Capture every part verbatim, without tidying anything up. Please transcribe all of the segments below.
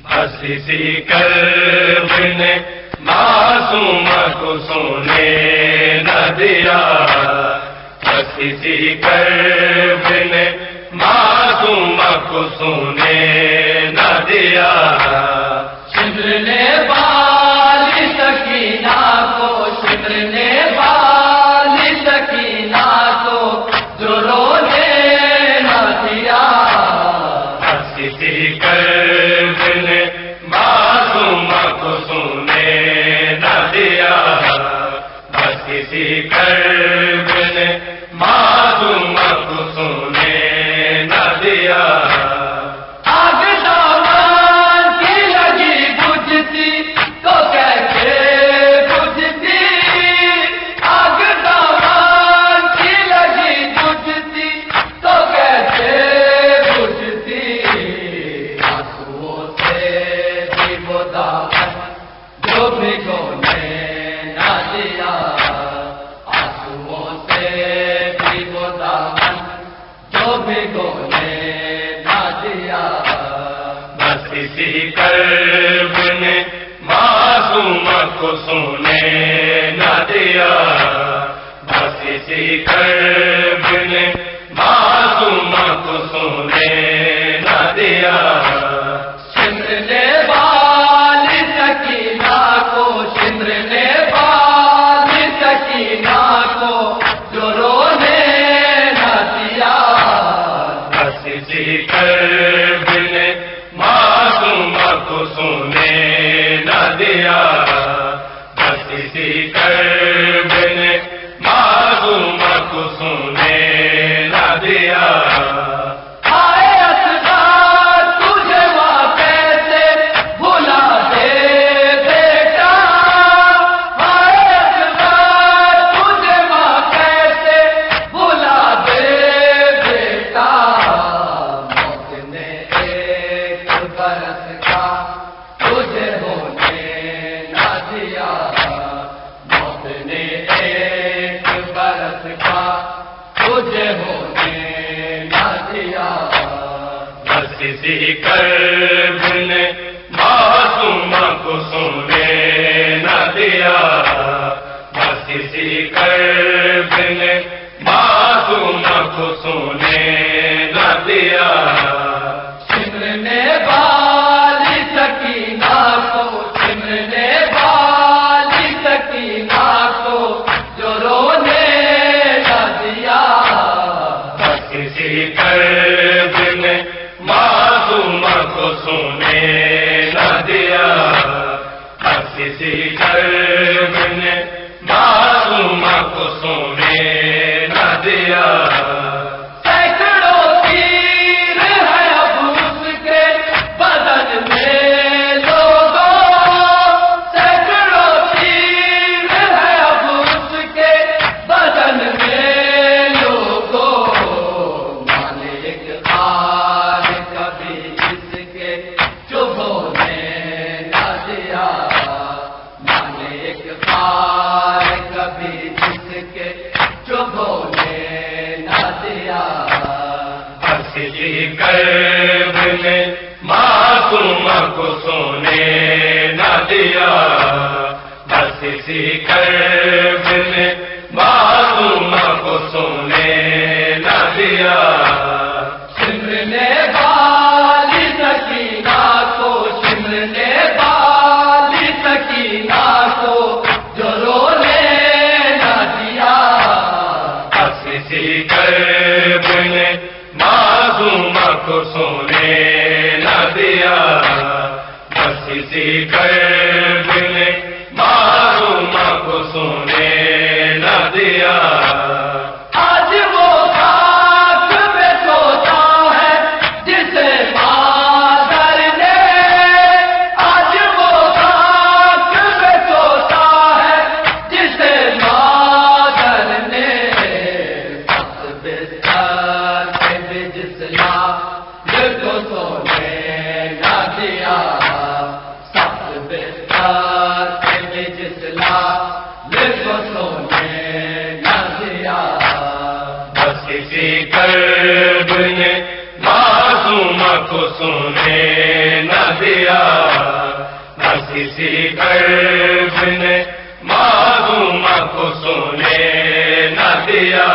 بس اسی قلب نے معصوم کو سونے نہ دیا، بس اسی قلب نے معصوم کو سونے نہ دیا۔ شبر نے بال سکینہ کو، شبر نے بال سکینہ کو جو رونے نہ دیا، بس اسی قلب نے معصوم کو سونے نہ دیا، بس اسی قلب نے معصوم کو سونے نہ دیا۔ آگ دامن کی لگی بجھتی تو کیسے بجھتی، آگ دامن کی لگی بجھتی تو کیسے بجھتی، آنسوؤں سے بھی وہ دامن جو بھگونے نہ دیا، آنسوؤں سے بھی وہ دامن جو بھگونے نہ دیا۔ بس اسی قلب نے معصوم کو سونے نہ دیا، بس اسی قلب نے معصوم کو سونے نہ دیا۔ شمر نے بال سکینہ کو، شمر نے بال سکینہ کو جو رونے نہ دیا، بس اسی قلب نے معصوم کو سونے نہ دیا، بس اسی قلب نے معصوم کو سونے نہ دیا۔ آئے اصغر تجھے ماں کیسے بھلا دے بیٹا، آئے اصغر تجھے ماں کیسے بھلا دے بیٹا، موت نے ایک برس کا تجھے ہونے نہ دیا، موت نے ایک برس کا تجھے ہونے نہ دیا۔ بس اسی قلب نے معصوم کو سونے نہ دیا، بس اسی قلب نے معصوم کو سونے نہ دیا۔ شمر نے بال سکینہ کو، شمر نے بال سکینہ کو جو رونے نہ دیا، بس اسی قلب نے معصوم کو سونے نہ دیا، بس اسی قلب نے معصوم کو سونے نہ دیا۔ سینکڑوں تیر ہے اب اس کے بدن میں لوگوں، سینکڑوں تیر ہے اب اس کے بدن میں لوگوں، مالک خار کبھی اس کے چپ ہونے نہ دیا، مالک خار کبھی اس کے چپ ہونے نہ دیا۔ بس اسی قلب نے معصوم کو سونے نہ دیا، بس اسی قلب نے معصوم کو سونے نہ دیا۔ شمر نے بال سکینہ کو، شمر نے بال سکینہ کو جو رونے نہ دیا، بس اسی قلب نے معصوم کو سونے نہ دیا، بس اسی قلب نے معصوم کو سونے نہ دیا۔ آج وہ خاک پہ سوتا ہے جسے مادر نے، آج وہ خاک پہ سوتا ہے جسے مادر نے، سخت بستر پہ بھی جسنا دل کو سونے نہ دیا، سخت بستر دیا، بس کسی قلب نے معصومہ کو سونے نہ دیا،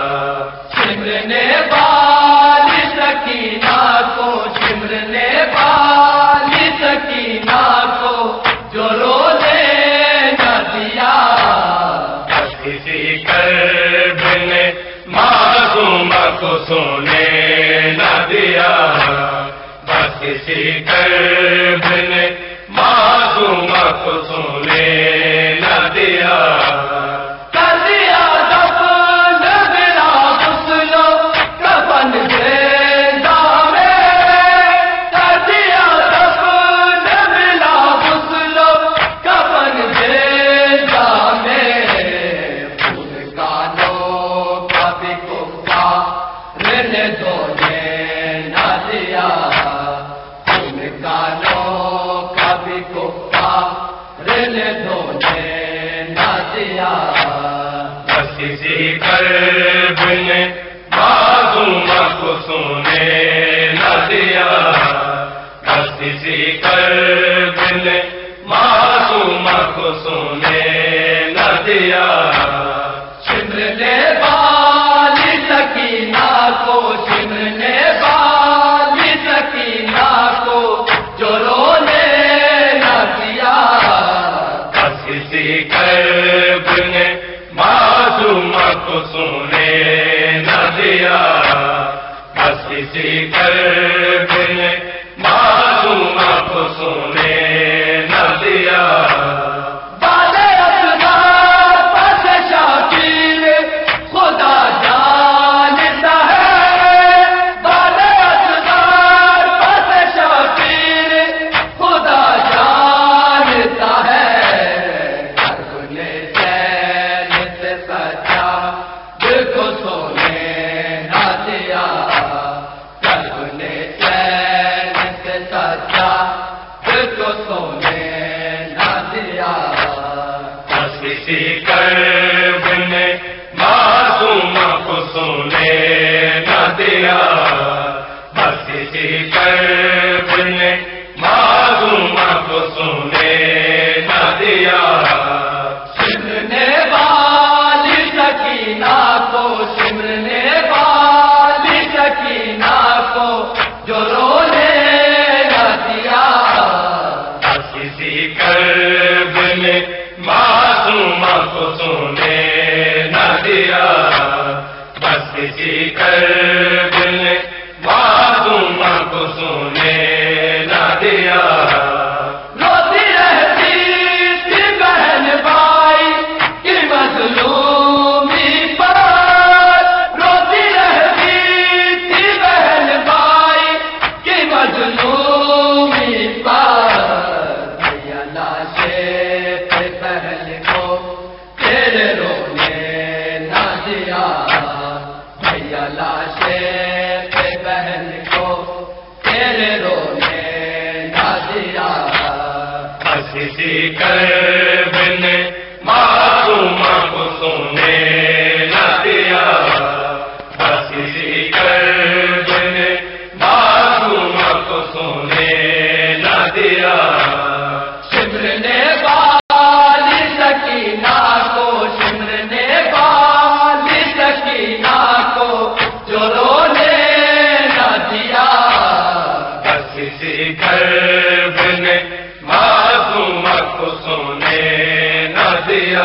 سمرنے والی سکینہ کو، سمرنے والی سکینہ کو جو رونے نہ دیا، بس کسی قلب نے معصومہ کو سونے نہ دیا، بس کسی قلب نے معصومہ کو سونے نہ دیا، کر دیا دفن بلا غسل و کفن زندہ میں، کر دیا دفن بلا غسل و کفن زندہ میں، خود کانوں کا بھی کفار نے دھونے نہ دیا، خود کانوں کا بھی کفار نے دھونے نہ دیا، بس کسی قلب نے معصومہ کو سونے نہ دیا، بس کسی قلب نے معصومہ کو سونے نہ دیا، سمرنے والی سکینہ کو، سمرنے والی سکینہ کو جو رونے نہ دیا، بس کسی قلب نے معصومہ کو سونے نہ دیا، بس کسی قلب نے معصومہ کو سونے نہ دیا، بالے اصغر پس شاکر خدا جانتا ہے، بالے اصغر پس شاکر خدا جانتا ہے، کرب نے چین سے سچا دل کو سونے نہ دیا، کرب نے چین سے سچا دل کو سونے نہ دیا، بس کسی قلب نے معصومہ کو سونے نہ دیا، بس کسی قلب نے معصومہ کو سونے نہ دیا، سمرنے والی سکینہ کو، سمرنے والی سکینہ کو جو رونے نہ دیا، بس کسی قلب نے معصومہ کو سونے نہ دیا، بس کسی قلب نے معصومہ کو سونے نہ دیا، روتی رہتی تھی بہن بھائی کی مظلومی پر، روتی رہتی تھی بہن بھائی کی مظلومی پر، بھیا لاشے پہ بہن کو تیرے رونے نہ دیا، بھیا لاشے پہ بہن کو تیرے رونے نہ دیا، بس کسی قلب نے معصومہ کو سونے نہ دیا، بس کسی قلب نے معصومہ کو سونے نہ دیا، سمرنے والی سکینہ کو، سمرنے والی سکینہ کو جو رونے نہ دیا، بس کسی قلب نے معصومہ کو سونے نہ دیا،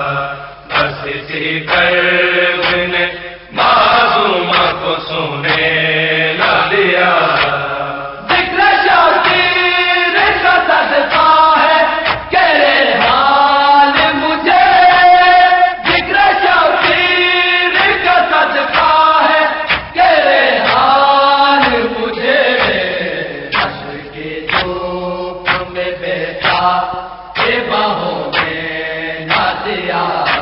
بس کسی قلب نے معصومہ کو سونے نہ دیا، ذکر شاکر کا صدقہ ہے کہ ریحان مجھے، ذکر شاکر کا صدقہ ہے کہ ریحان مجھے، حشر کی دھوپ میں بیٹھا کے باہوں میں نہ دیا،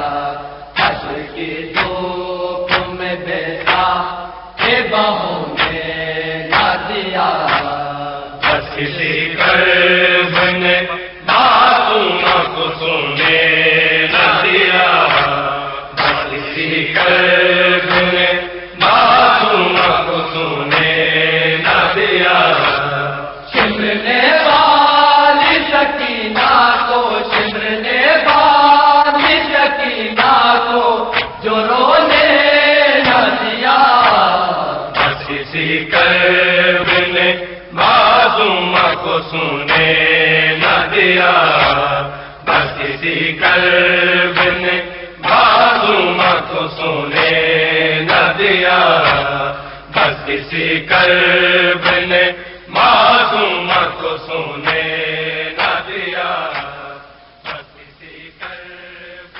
حشر کی دھوپ میں بیٹھا کے باہوں میں نہ دیا، بس کسی قلب نے معصومہ کو سونے نہ دیا، بس کسی قلب نے معصومہ کو سونے نہ دیا، سمرنے سکینہ کو شمر نے باندھی سکینہ کو جو رونے نہ دیا، بس اسی کرب نے معصوم کو سونے نہ دیا، بس اسی کرب نے معصوم کو سونے نہ دیا، بس اسی کرب نے معصوم